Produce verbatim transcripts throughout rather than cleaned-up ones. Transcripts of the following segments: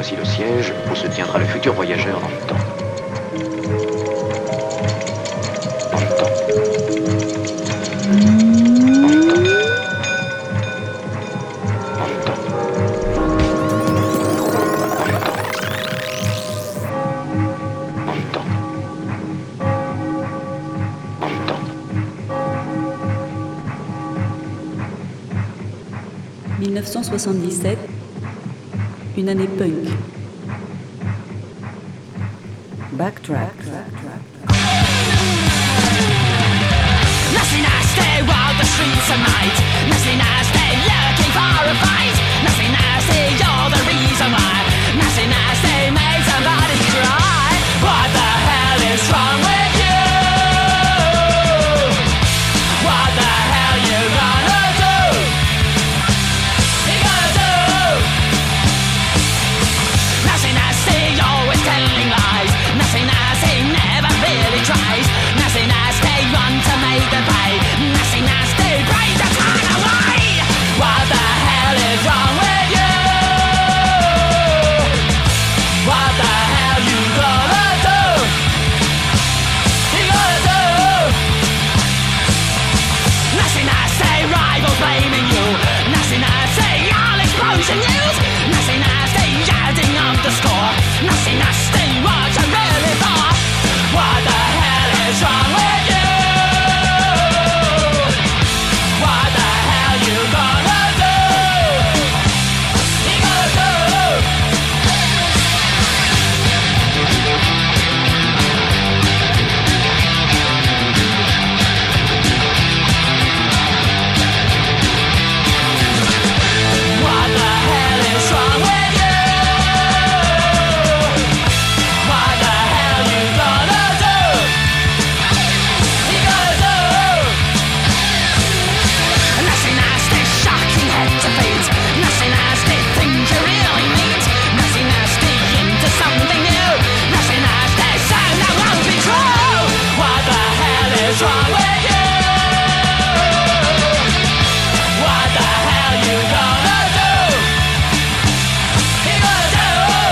Voici le siège où se tiendra le futur voyageur dans le temps. Dans le temps. Dans le temps. Dans le temps. Dans le temps. Dans le temps. Dans le temps. dix-neuf cent soixante-dix-sept, une année punk. Backtrack. Nothing I stay while the streets are night. Nothing I stay looking for a fight. Nothing I say you're the reason why. Nothing I say made somebody cry. What the hell is wrong with you? What the hell you gonna do? You gonna do? Nothing I say always telling lies. Nothing I say never really tries. Nothing I say run to make them pay. Nothing I say break the time away. What the hell is wrong with you? What the hell you gonna do? You gonna do? Nothing I say rivals blaming you. Nothing I say all explosion news. Nothing I say adding up the score. Nothing I say what you really thought. What the hell is wrong with you? What the hell you gonna do? You gonna do? What the hell is wrong with you? What the hell you gonna do? You gonna do? Nothing nasty, shocking head to feet. Nothing nasty, things you really need. Nothing nasty into something new. Nothing nasty, sound that won't be true. What the hell is wrong with you? What the hell you gonna do? You gonna do?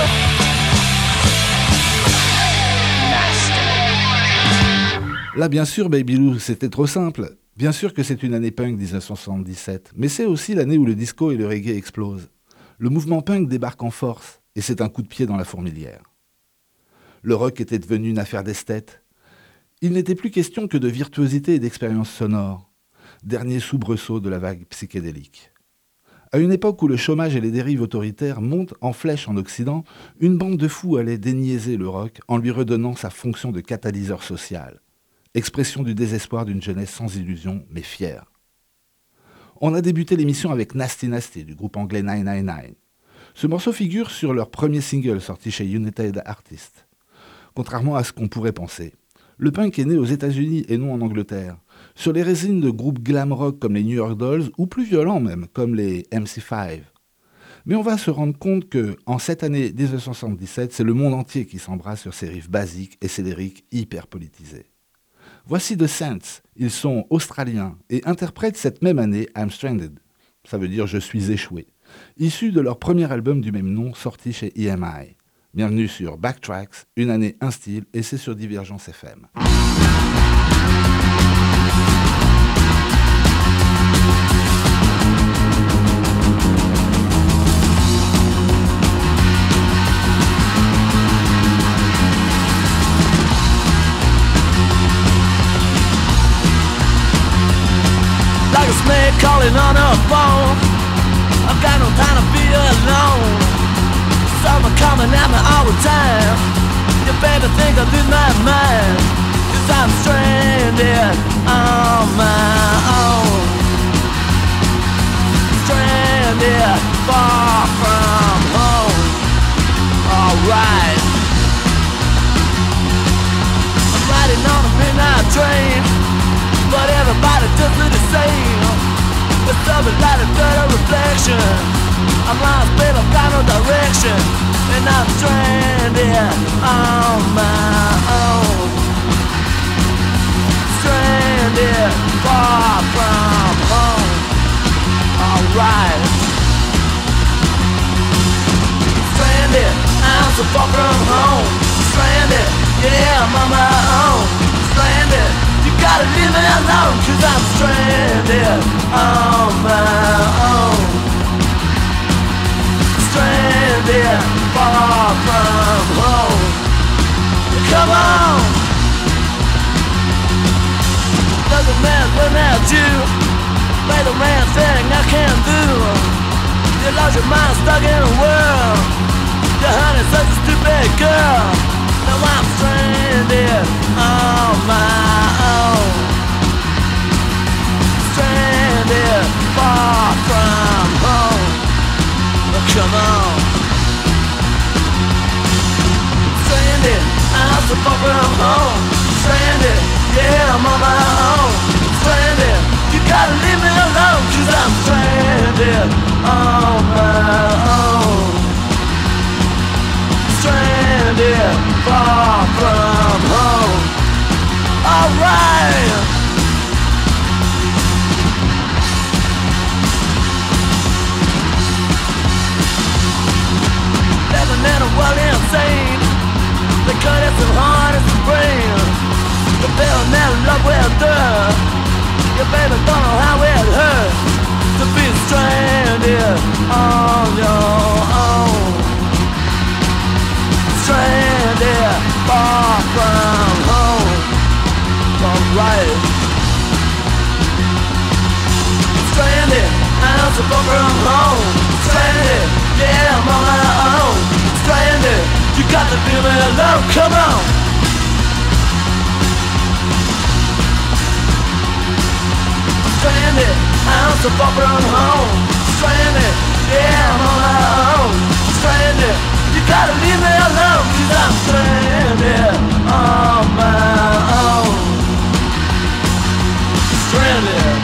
Nasty. Là, bien sûr, Baby Lou, c'était trop simple. Bien sûr que c'est une année punk dix-neuf cent soixante-dix-sept, mais c'est aussi l'année où le disco et le reggae explosent. Le mouvement punk débarque en force, et c'est un coup de pied dans la fourmilière. Le rock était devenu une affaire d'esthète. Il n'était plus question que de virtuosité et d'expérience sonore, dernier soubresaut de la vague psychédélique. À une époque où le chômage et les dérives autoritaires montent en flèche en Occident, une bande de fous allait déniaiser le rock en lui redonnant sa fonction de catalyseur social. Expression du désespoir d'une jeunesse sans illusion, mais fière. On a débuté l'émission avec Nasty Nasty du groupe anglais neuf cent quatre-vingt-dix-neuf. Ce morceau figure sur leur premier single sorti chez United Artists. Contrairement à ce qu'on pourrait penser, le punk est né aux États-Unis et non en Angleterre, sur les résines de groupes glam rock comme les New York Dolls ou plus violents même, comme les M C cinq. Mais on va se rendre compte que, en cette année dix-neuf cent soixante-dix-sept, c'est le monde entier qui s'embrasse sur ces riffs basiques et ces lyriques hyper politisés. Voici The Saints, ils sont australiens et interprètent cette même année I'm Stranded, ça veut dire je suis échoué, issu de leur premier album du même nom sorti chez E M I. Bienvenue sur Backtracks, une année, un style, et c'est sur Divergence F M. Like a snake calling on a phone. I've got no time to be alone. Summer coming at me all the time. You better think I lose my mind. Cause I'm stranded on my own. Stranded far from home. Alright. I'm riding on a midnight train, but everybody does me the same. It's something like a dirty reflection. I'm lost, babe, I've got no direction. And I'm stranded on my own. Stranded far from home. Alright. Stranded so far from home. Stranded, yeah, I'm on my own. Stranded, you gotta leave me alone, cause I'm stranded on my own. Stranded, far from home. Come on. Doesn't matter what I do, play the man thing I can do. You lost your mind stuck in a world. Your honey's such a stupid girl. Now I'm stranded on my own. Stranded far from home. Oh, come on. Stranded, I'm so far from home. Stranded, yeah, I'm on my own. Stranded, you gotta leave me alone, cause I'm stranded on my own. Stranded far from home. Alright. Living in a world insane. They cut it so hard as the brain. The bill never love with her. Your baby don't know how it hurts to be stranded on your own. Stranded far from home. Alright. Stranded, I'm so far from home. Stranded, yeah, I'm on my own. Stranded, you got to leave me alone, come on. Stranded, I'm so far from home. Stranded, yeah, I'm on my own. Stranded, you gotta leave me alone, cause I'm stranded on my own. Stranded.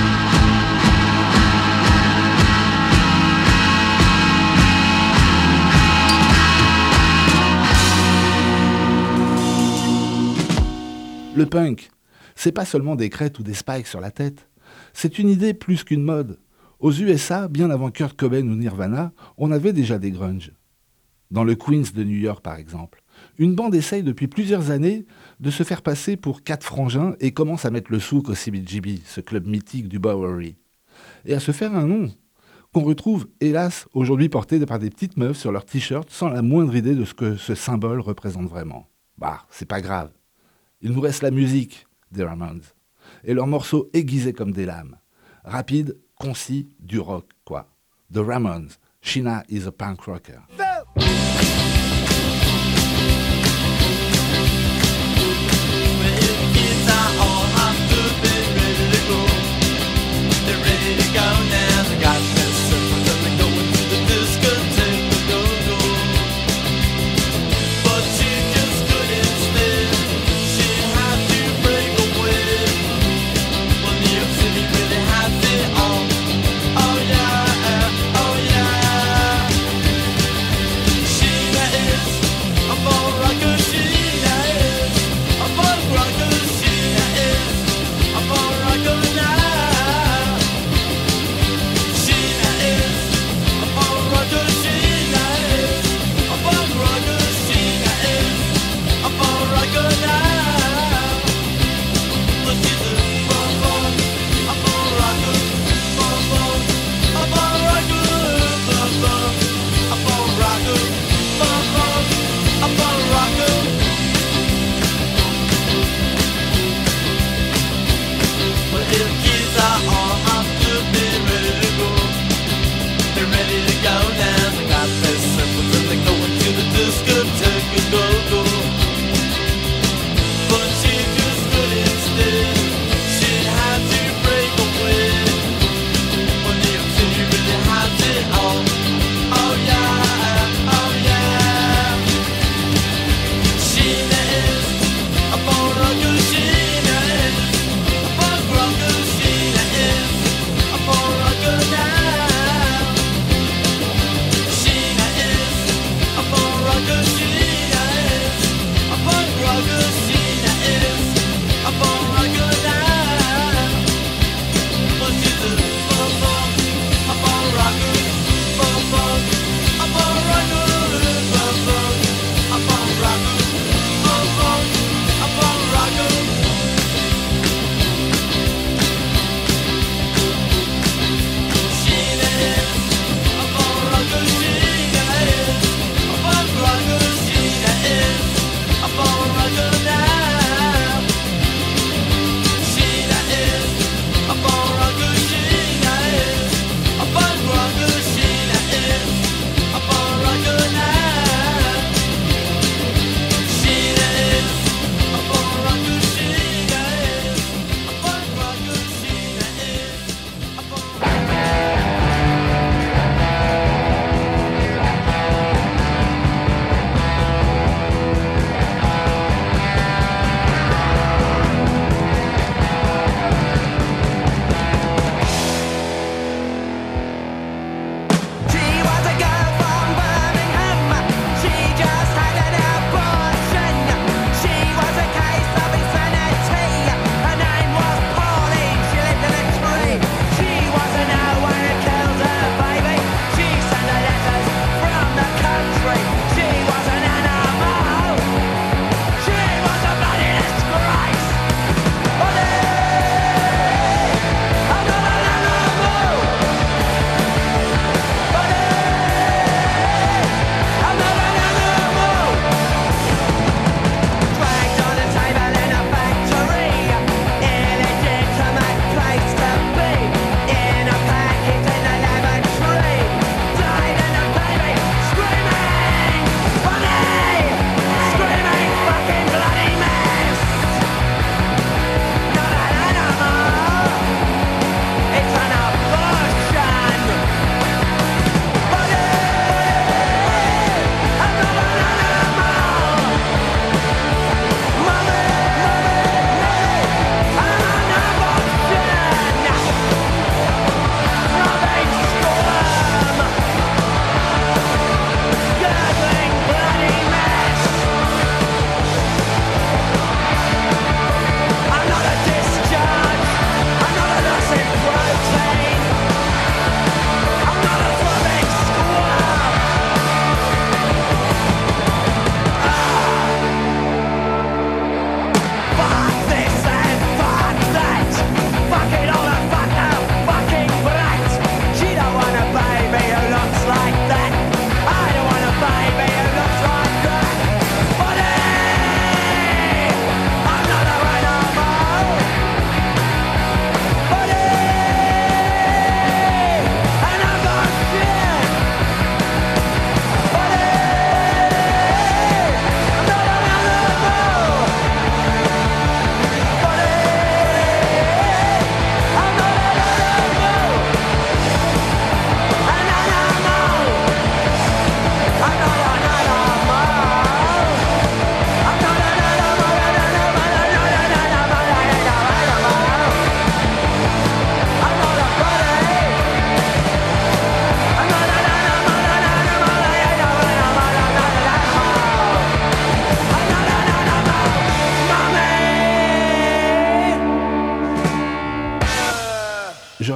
Le punk, c'est pas seulement des crêtes ou des spikes sur la tête. C'est une idée plus qu'une mode. Aux U S A, bien avant Kurt Cobain ou Nirvana, on avait déjà des grunge. Dans le Queens de New York, par exemple, une bande essaye depuis plusieurs années de se faire passer pour quatre frangins et commence à mettre le souk au C B G B, ce club mythique du Bowery. Et à se faire un nom, qu'on retrouve, hélas, aujourd'hui porté par des petites meufs sur leurs t-shirts sans la moindre idée de ce que ce symbole représente vraiment. Bah, c'est pas grave. Il nous reste la musique des Ramones et leurs morceaux aiguisés comme des lames. Rapide, concis, du rock, quoi. The Ramones, Sheena is a punk rocker.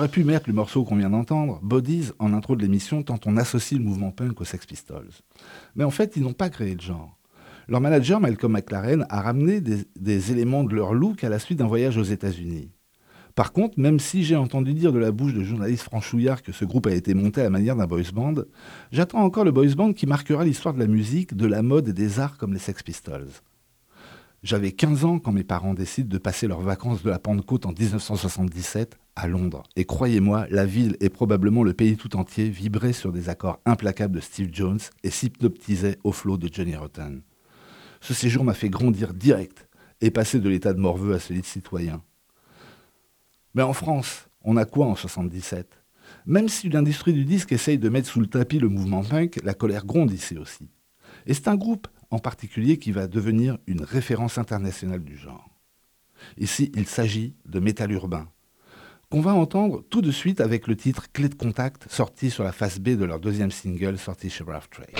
pu mettre le morceau qu'on vient d'entendre, Bodies, en intro de l'émission, tant on associe le mouvement punk aux Sex Pistols. Mais en fait, ils n'ont pas créé le genre. Leur manager, Malcolm McLaren, a ramené des, des éléments de leur look à la suite d'un voyage aux États-Unis. Par contre, même si j'ai entendu dire de la bouche de journalistes franchouillards que ce groupe a été monté à la manière d'un boys band, j'attends encore le boys band qui marquera l'histoire de la musique, de la mode et des arts comme les Sex Pistols. J'avais quinze ans quand mes parents décident de passer leurs vacances de la Pentecôte en dix-neuf cent soixante-dix-sept à Londres. Et croyez-moi, la ville et probablement le pays tout entier vibraient sur des accords implacables de Steve Jones et s'hypnotisaient au flot de Johnny Rotten. Ce séjour m'a fait grandir direct et passer de l'état de morveux à celui de citoyen. Mais en France, on a quoi en soixante-dix-sept ? Même si l'industrie du disque essaye de mettre sous le tapis le mouvement punk, la colère gronde ici aussi. Et c'est un groupe en particulier qui va devenir une référence internationale du genre. Ici, il s'agit de métal urbain, qu'on va entendre tout de suite avec le titre Clé de contact, sorti sur la face B de leur deuxième single, sorti chez Rough Trade.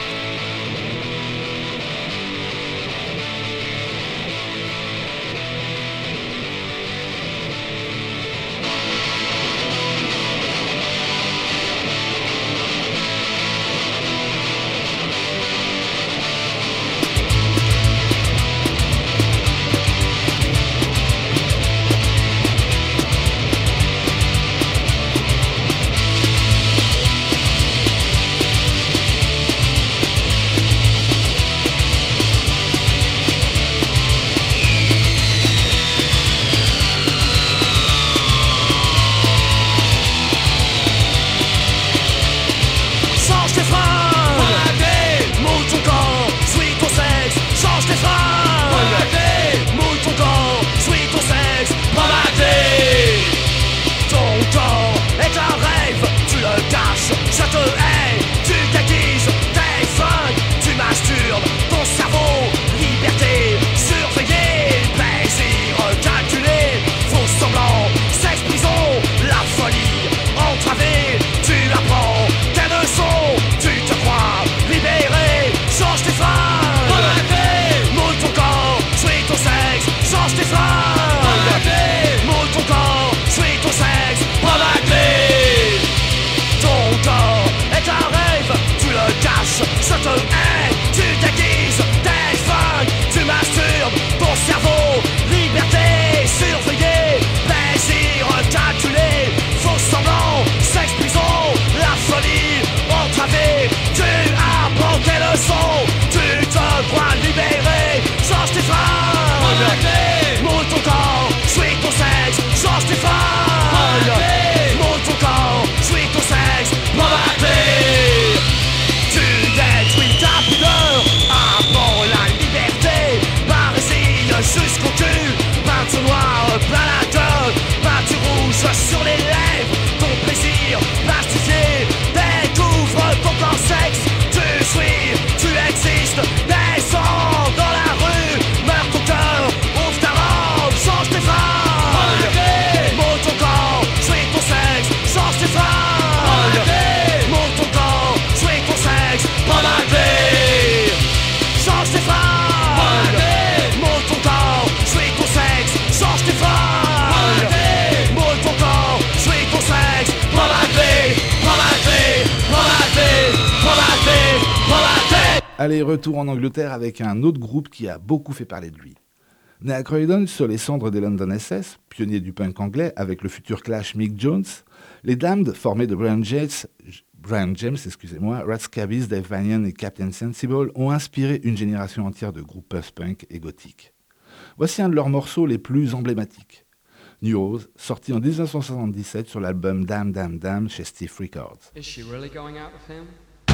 Allez, retour en Angleterre avec un autre groupe qui a beaucoup fait parler de lui. Né à Croydon, sur les cendres des London S S, pionnier du punk anglais avec le futur Clash Mick Jones, les Damned, formés de Brian James, Brian James excusez-moi, Rat Scabies, Dave Vanian et Captain Sensible, ont inspiré une génération entière de groupes post-punk et gothiques. Voici un de leurs morceaux les plus emblématiques. New Rose, sorti en dix-neuf cent soixante-dix-sept sur l'album Damn Damn Damn chez Stiff Records. Is she really going out with him?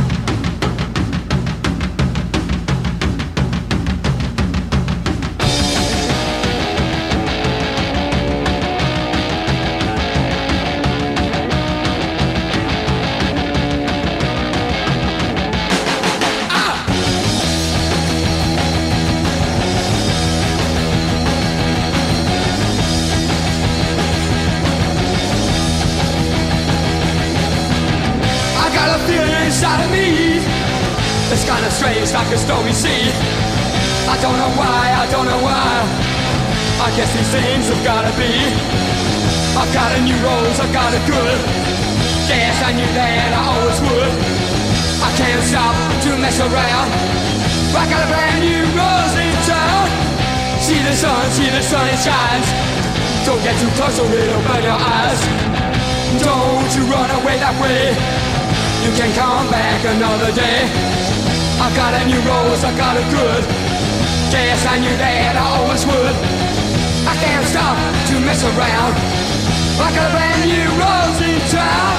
Inside of me, it's kinda strange, like a stormy sea. I don't know why, I don't know why. I guess these things have gotta be. I got a new rose, I got a good. Yes, I knew that I always would. I can't stop to mess around. I got a brand new rose in town. See the sun, see the sun, it shines. Don't get too close or it'll burn your eyes. Don't you run away that way. You can come back another day. I got a new rose, I got a good. Yes, I knew that I always would. I can't stop to mess around. I got a brand new rose in town.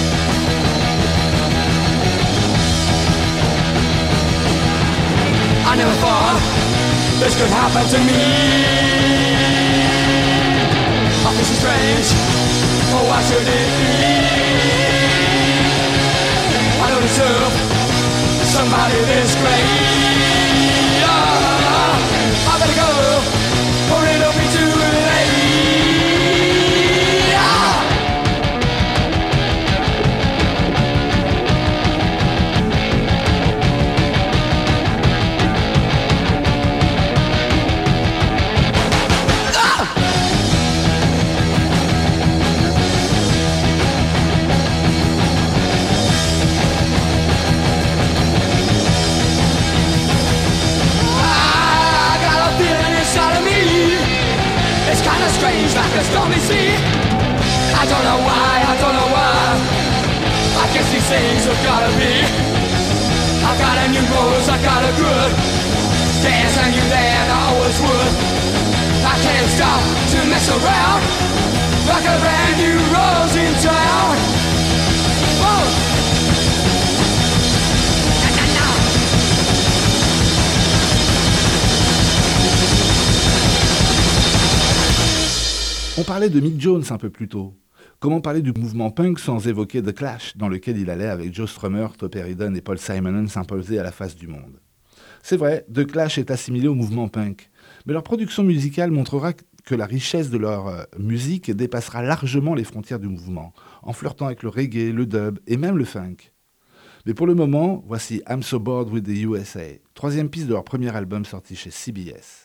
I never thought this could happen to me. I feel so strange. Oh, why should it be? I don't deserve somebody this great. Oh, I better go, or it'll be too late. Strange like a stormy sea. I don't know why, I don't know why. I guess these things have gotta be. I got a new rose, I got a good. Yes, I knew that I always would. I can't stop to mess around. I got a brand new rose in town. Whoa. On parlait de Mick Jones un peu plus tôt. Comment parler du mouvement punk sans évoquer The Clash, dans lequel il allait avec Joe Strummer, Top Sheridan et Paul Simonon s'imposer à la face du monde. C'est vrai, The Clash est assimilé au mouvement punk, mais leur production musicale montrera que la richesse de leur euh, musique dépassera largement les frontières du mouvement, en flirtant avec le reggae, le dub et même le funk. Mais pour le moment, voici I'm So Bored with the U S A, troisième piste de leur premier album sorti chez C B S.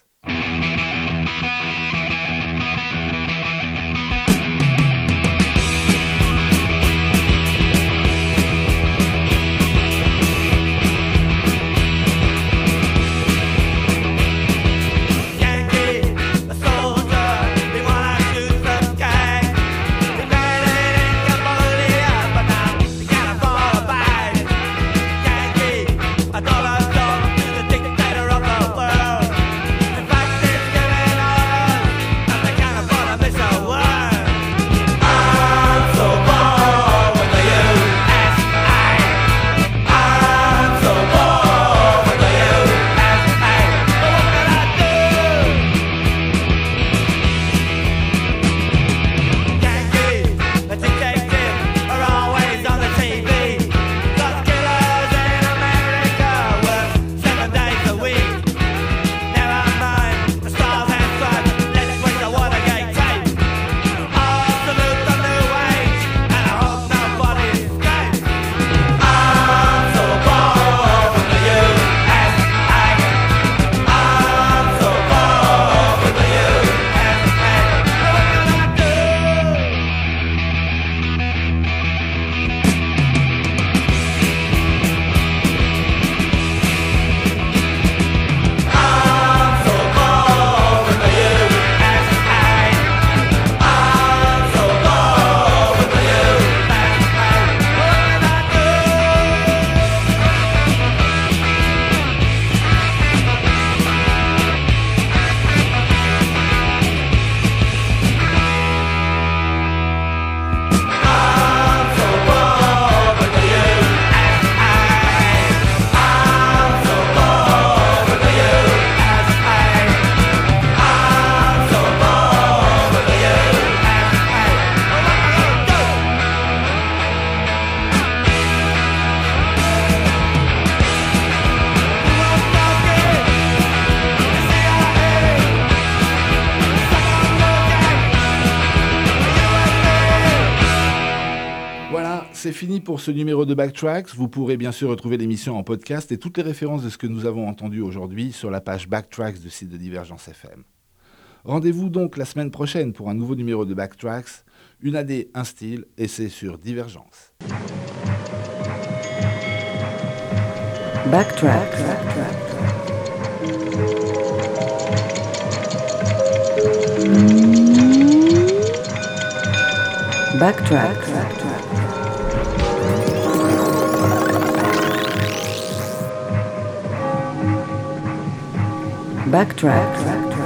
C'est fini pour ce numéro de Backtracks. Vous pourrez bien sûr retrouver l'émission en podcast et toutes les références de ce que nous avons entendu aujourd'hui sur la page Backtracks du site de Divergence F M. Rendez-vous donc la semaine prochaine pour un nouveau numéro de Backtracks. Une année, un style, et c'est sur Divergence. Backtrack. Backtrack. Backtrack.